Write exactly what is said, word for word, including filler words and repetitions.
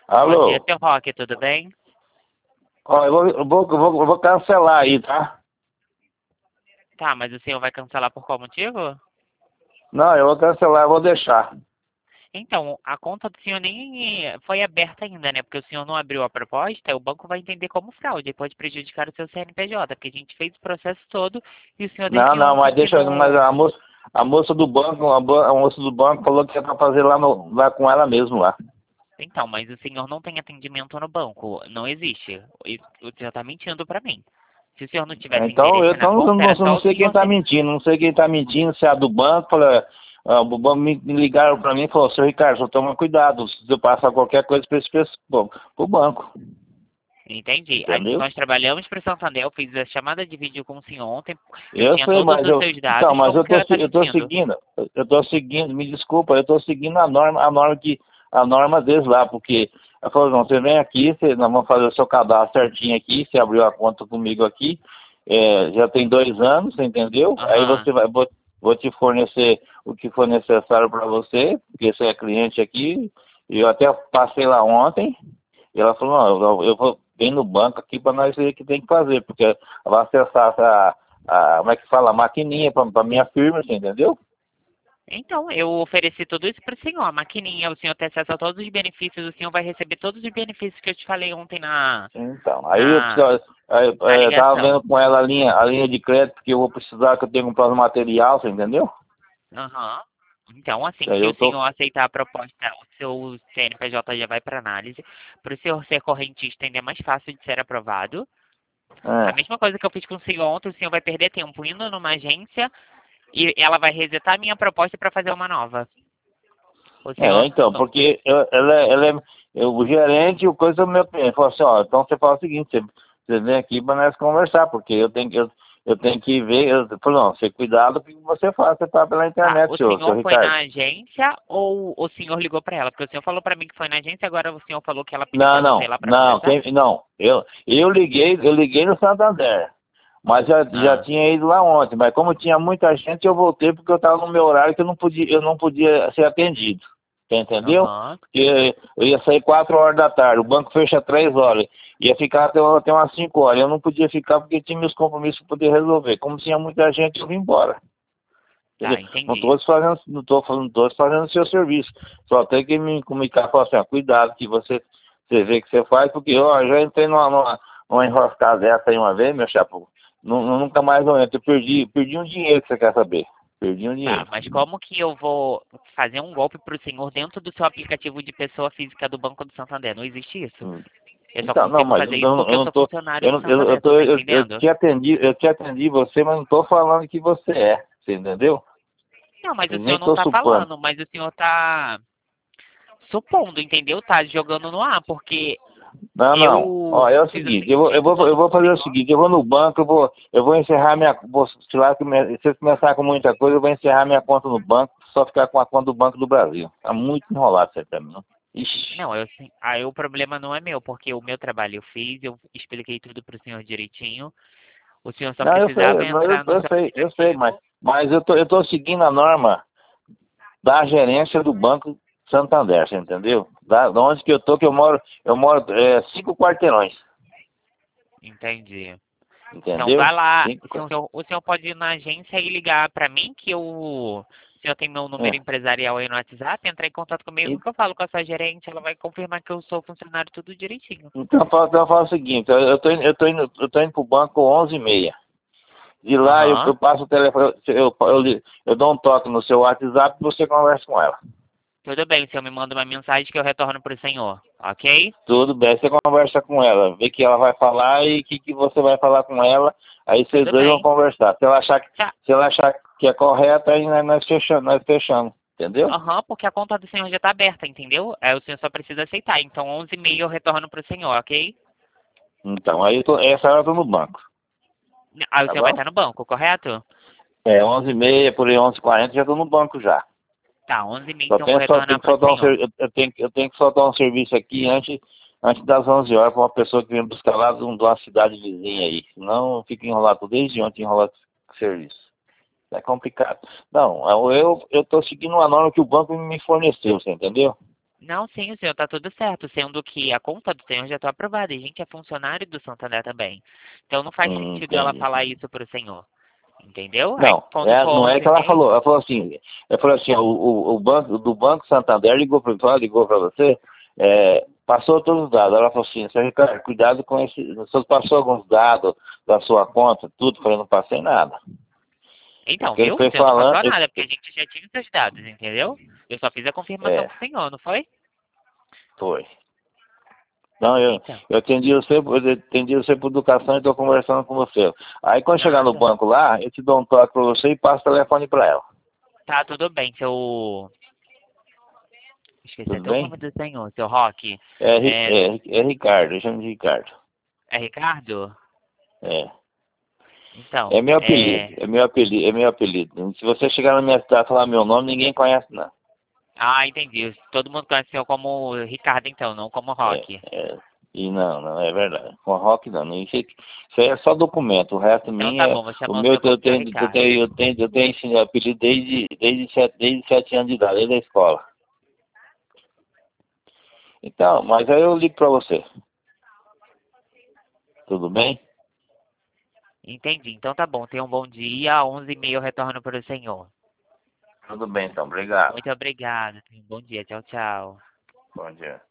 Bom dia, Alô? seu Roque, tudo bem? Ó, eu vou, eu vou, eu vou, eu vou cancelar aí, tá? Tá, mas o senhor vai cancelar por qual motivo? Não, eu vou cancelar, eu vou deixar. Então, a conta do senhor nem foi aberta ainda, né? Porque o senhor não abriu a proposta, o banco vai entender como fraude e pode prejudicar o seu C N P J, porque a gente fez o processo todo e o senhor Não, desde não, ontem mas que deixa, mas não... a moça, a moça do banco, a, bo- a moça do banco falou que é pra fazer lá, no, lá com ela mesmo lá. Então, mas o senhor não tem atendimento no banco, não existe. Isso- O senhor tá mentindo pra mim. Se o senhor não tivesse Então, eu, interesse na então, eu conta, não, era eu não só o sei quem senhor tá ter... mentindo, não sei quem tá mentindo, se é a do banco, fala, ah, o banco me, me ligaram pra mim e falou, seu Ricardo, só toma cuidado, se eu passar qualquer coisa pra esse pessoal, bom, pro banco, Entendi. A- entendeu? Nós trabalhamos para o Santander, eu fiz a chamada de vídeo com o senhor ontem, eu Eu tinha sei, todos mas os eu. seus Então, dados, mas como eu que tô, ela se- está eu tô mentindo? seguindo, eu tô seguindo, me desculpa, eu tô seguindo a norma, a norma que, a norma deles lá, porque ela falou, não, você vem aqui, você, nós vamos fazer o seu cadastro certinho aqui, você abriu a conta comigo aqui, é, já tem dois anos, você entendeu? Aí Aham. você vai, vou, vou te fornecer o que for necessário para você, porque você é cliente aqui, e eu até passei lá ontem, e ela falou, não, eu, eu vou bem no banco aqui para nós ver o que tem que fazer, porque vai acessar a, a, como é que fala, a maquininha para minha firma, você entendeu? Então, eu ofereci tudo isso para o senhor, a maquininha, o senhor tem acesso a todos os benefícios, o senhor vai receber todos os benefícios que eu te falei ontem na, Então, aí eu, na, preciso- aí, na é, eu tava ligação. vendo com ela a linha, a linha de crédito que eu vou precisar, que eu tenho que comprar um material, você entendeu? Aham. Então, assim, Aí se eu o tô, senhor aceitar a proposta, o seu C N P J já vai para análise. Para o senhor ser correntista ainda é mais fácil de ser aprovado. A é, mesma coisa que eu fiz com o senhor ontem, o senhor vai perder tempo indo numa agência e ela vai resetar a minha proposta para fazer uma nova. O é, senhor. então, porque eu, ela, é- ela é, eu, o gerente, o coisa do meu cliente, falou assim, ó, então você fala o seguinte, você, você vem aqui para nós conversar, porque eu tenho que, eu, eu tenho que ver, eu falei, não, você cuidado com o que você faz, você tá pela Tá, internet, o seu, seu senhor foi Ricardo. na agência ou o senhor ligou para ela? Porque o senhor falou para mim que foi na agência, agora o senhor falou que ela pediu Não, para você ir não, lá para não, conversar? quem, não, eu, eu liguei, eu liguei no Santander, mas já, já Ah, tinha ido lá ontem, mas como tinha muita gente, eu voltei porque eu estava no meu horário que eu não podia, eu não podia ser atendido, você entendeu? aham. Porque eu ia sair quatro horas da tarde, o banco fecha três horas, ia ficar até, até umas cinco horas, eu não podia ficar porque tinha meus compromissos para poder resolver, como tinha muita gente, eu vim embora. Tá, Entendeu? Não entendi. estou fazendo, não estou fazendo, todos fazendo o seu serviço. Só tem que me comunicar e falar assim, ó, cuidado que você, você vê que você faz, porque ó, eu já entrei numa, numa, numa enroscada dessa aí uma vez, meu chapo. Nu- nu- Nunca mais eu entro. Eu perdi, perdi um dinheiro que você quer saber. Perdi um Tá, dinheiro. mas como que eu vou fazer um golpe para o senhor dentro do seu aplicativo de pessoa física do Banco do Santander? Não existe isso. Hum. Eu só Então, não, consigo mas eu fazer isso não, porque eu eu não sou tô. funcionário Eu, do não- eu, eu, Santander, você tô tá eu, eu entendendo? te atendi, eu te atendi você, mas não estou falando que você é. Você entendeu? Não, mas o Eu nem senhor não estou tá supondo. falando, mas o senhor tá supondo, entendeu? Tá jogando no ar, porque Não, não. Ó, eu é o fiz seguinte, eu vou, eu atendimento vou, eu todo vou pro fazer o senhor. seguinte, eu vou no banco, eu vou, eu vou encerrar minha, vou, se lá, come- se eu começar com muita coisa, eu vou encerrar minha conta no banco, só ficar com a conta do Banco do Brasil. Tá muito enrolado isso aí pra mim, não? Ixi. Não, eu sim. Aí o problema não é meu, porque o meu trabalho eu fiz, eu expliquei tudo pro senhor direitinho. O senhor só Não, eu precisava sei, não, eu, entrar no eu seu sei, eu sei, mas, aplicativo. mas eu tô, eu tô seguindo a norma da gerência do Banco Santander, você entendeu? Da, da onde que eu tô, que eu moro, eu moro é, cinco quarteirões, Entendi. Então entendeu? vai lá, Cinco, o qua- senhor, o senhor pode ir na agência e ligar pra mim, que eu, o senhor tem meu número é. empresarial aí no WhatsApp, entrar em contato comigo que eu falo com a sua gerente, ela vai confirmar que eu sou funcionário tudo direitinho. Então, fa- então fala o seguinte, eu eu tô, indo- eu tô indo, eu tô indo pro banco onze e meia. De lá eu, Aham. eu passo o telefone, eu, eu, eu, li- eu dou um toque no seu WhatsApp e você conversa com ela. Tudo bem, o senhor me manda uma mensagem que eu retorno pro senhor, ok? Tudo bem, você conversa com ela, vê o que ela vai falar e o que, que você vai falar com ela, aí vocês Tudo dois vão bem. conversar. Se ela achar, que- Tá. se ela achar que é correto, aí nós, nós fechamos, nós fechamos, entendeu? Aham, porque a conta do senhor já tá aberta, entendeu? Aí o senhor só precisa aceitar. Então onze e meia eu retorno pro senhor, ok? Então, aí eu tô, essa hora eu tô no banco, Aí o tá senhor vai bom? estar no banco, correto? É, onze e meia, por aí onze e quarenta já tô no banco já. Tá, onze e meia Só então eu vou tenho, só, tenho retornar que pro soltar um, senhor. ser- eu, eu tenho, que- eu tenho que soltar um serviço aqui antes, antes das onze horas para uma pessoa que vem buscar lá de um- de uma cidade vizinha aí. Senão fica enrolado desde ontem enrolado com o serviço. É complicado. Não, eu eu eu estou seguindo uma norma que o banco me forneceu, você entendeu? Não, sim, o senhor tá tudo certo, sendo que a conta do senhor já está aprovada, e a gente é funcionário do Santander também. Então não faz Hum, sentido ela entendi. falar isso para o senhor, entendeu? Aí Não, quando é, não for é os que ela e-mails, falou. Ela falou assim, ela falou assim, o, o, o banco, do Banco Santander ligou para ligou para você, é, passou todos os dados. Ela falou assim, seu Ricardo, cuidado com esse. O senhor passou alguns dados da sua conta, tudo, eu falei, não passei nada. então, Porque ele viu? O foi senhor não falando. passou ele- nada, porque a gente já tinha os seus dados, entendeu? Eu só fiz a confirmação é, com o senhor, não foi? foi. Não, eu, Então, eu atendi você, eu atendi você por educação e estou conversando com você. Aí quando chegar no nada. banco lá, eu te dou um toque para você e passo o telefone para ela. Tá, tudo bem, seu... Esqueci Tudo até o bem? nome do senhor, seu Roque. É, Ri- É, é, é Ricardo, eu chamo de Ricardo. é Ricardo? É. Então, É meu apelido, é... é meu apelido, é meu apelido. Se você chegar na minha cidade e falar meu nome, ninguém conhece, não. Ah, entendi. Todo mundo conhece o senhor como Ricardo, então, não como É, Roque. é. E não, não, é verdade. Com rock não. não isso, aí, isso aí é só documento. O resto Então mim tá é. bom, vou O chamar o meu senhor eu como senhor tenho, eu Ricardo. tenho, eu tenho, eu tenho esse apelido desde, desde, sete, desde sete anos de idade, desde a escola. Então, mas aí eu ligo pra você. Tudo bem? Entendi. Então tá bom. Tenha um bom dia. Às onze e meia eu retorno para o senhor. Tudo bem, então. Obrigado. Muito obrigado. Tenha um bom dia. Tchau, tchau. Bom dia.